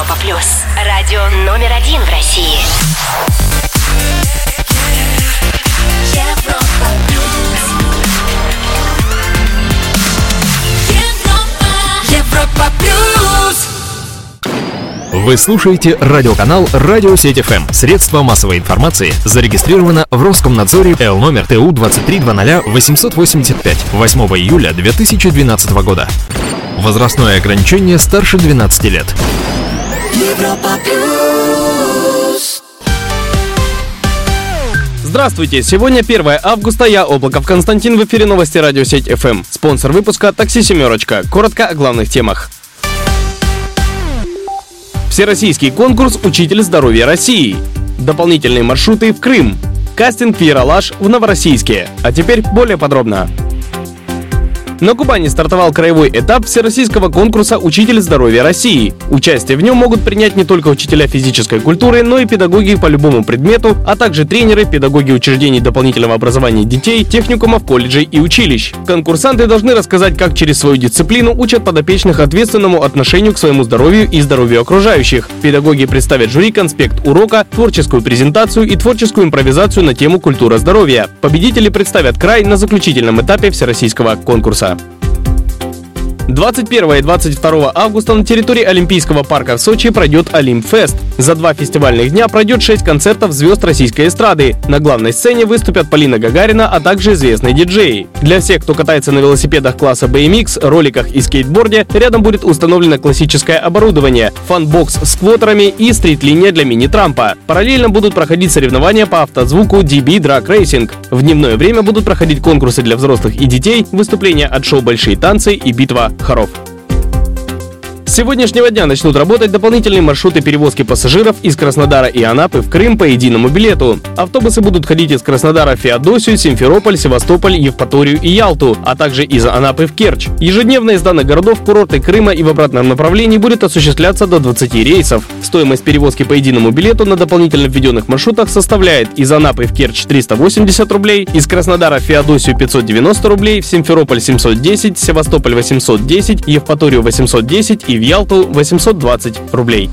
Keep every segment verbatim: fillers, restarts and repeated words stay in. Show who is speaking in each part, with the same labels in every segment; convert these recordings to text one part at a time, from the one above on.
Speaker 1: Европа плюс. Радио номер один в России. Европа плюс. Европа плюс.
Speaker 2: Вы слушаете радиоканал «Радиосеть эф эм». Средство массовой информации зарегистрировано в Роскомнадзоре Л номер Т У двадцать три двадцать восемьсот восемьдесят пять восьмого июля две тысячи двенадцатого года. Возрастное ограничение старше двенадцати лет.
Speaker 1: Европа плюс.
Speaker 3: Здравствуйте, сегодня первое августа, я Облаков Константин, в эфире новости «Радиосеть эф эм». Спонсор выпуска «Такси Семерочка». Коротко о главных темах. Всероссийский конкурс «Учитель здоровья России». Дополнительные маршруты в Крым. Кастинг в Ералаш в Новороссийске. А теперь более подробно. На Кубани стартовал краевой этап всероссийского конкурса «Учитель здоровья России». Участие в нем могут принять не только учителя физической культуры, но и педагоги по любому предмету, а также тренеры, педагоги учреждений дополнительного образования детей, техникумов, колледжей и училищ. Конкурсанты должны рассказать, как через свою дисциплину учат подопечных ответственному отношению к своему здоровью и здоровью окружающих. Педагоги представят жюри конспект урока, творческую презентацию и творческую импровизацию на тему «Культура здоровья». Победители представят край на заключительном этапе всероссийского конкурса. двадцать первого и двадцать второго августа на территории Олимпийского парка в Сочи пройдет Олимпфест. За два фестивальных дня пройдет шесть концертов звезд российской эстрады. На главной сцене выступят Полина Гагарина, а также известные диджеи. Для всех, кто катается на велосипедах класса би эм икс, роликах и скейтборде, рядом будет установлено классическое оборудование, фан-бокс с квотерами и стрит-линия для мини-трампа. Параллельно будут проходить соревнования по автозвуку ди би Drag Racing. В дневное время будут проходить конкурсы для взрослых и детей, выступления от шоу «Большие танцы» и «Битва хоров». С сегодняшнего дня начнут работать дополнительные маршруты перевозки пассажиров из Краснодара и Анапы в Крым по единому билету. Автобусы будут ходить из Краснодара в Феодосию, Симферополь, Севастополь, Евпаторию и Ялту, а также из Анапы в Керчь. Ежедневно из данных городов курорты Крыма и в обратном направлении будет осуществляться до двадцати рейсов. Стоимость перевозки по единому билету на дополнительно введенных маршрутах составляет: из Анапы в Керчь триста восемьдесят рублей, из Краснодара в Феодосию пятьсот девяносто рублей, в Симферополь семьсот десять, Севастополь восемьсот десять, Евпаторию восемьсот десять и в Ялту восемьсот двадцать рублей.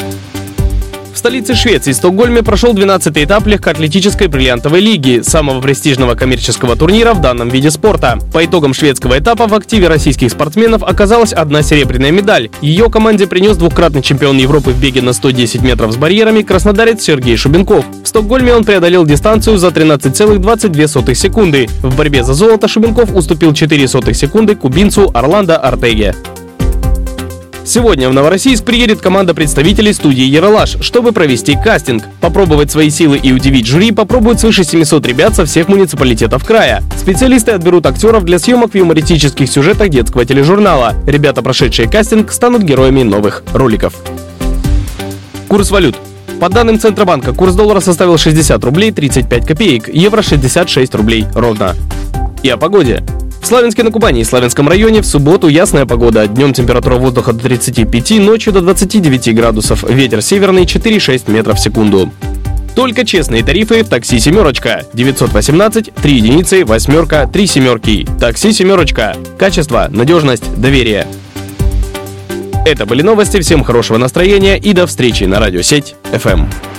Speaker 3: В столице Швеции, Стокгольме, прошел двенадцатый этап легкоатлетической бриллиантовой лиги, самого престижного коммерческого турнира в данном виде спорта. По итогам шведского этапа в активе российских спортсменов оказалась одна серебряная медаль. Ее команде принес двукратный чемпион Европы в беге на сто десять метров с барьерами краснодарец Сергей Шубенков. В Стокгольме он преодолел дистанцию за тринадцать целых двадцать две сотых секунды. В борьбе за золото Шубенков уступил четыре сотых секунды кубинцу Орландо Артеге. Сегодня в Новороссийск приедет команда представителей студии «Ералаш», чтобы провести кастинг. Попробовать свои силы и удивить жюри попробуют свыше семисот ребят со всех муниципалитетов края. Специалисты отберут актеров для съемок в юмористических сюжетах детского тележурнала. Ребята, прошедшие кастинг, станут героями новых роликов. Курс валют. По данным Центробанка, курс доллара составил шестьдесят рублей тридцать пять копеек, евро шестьдесят шесть рублей ровно. И о погоде. В Славянске на Кубани и Славянском районе в субботу ясная погода. Днем температура воздуха до тридцати пяти, ночью до двадцати девяти градусов. Ветер северный четыре-шесть метров в секунду. Только честные тарифы в такси «Семерочка». девятьсот восемнадцать три единицы, восьмерка, три семерки. Такси «Семерочка». Качество, надежность, доверие. Это были новости. Всем хорошего настроения и до встречи на Радиосеть эф эм.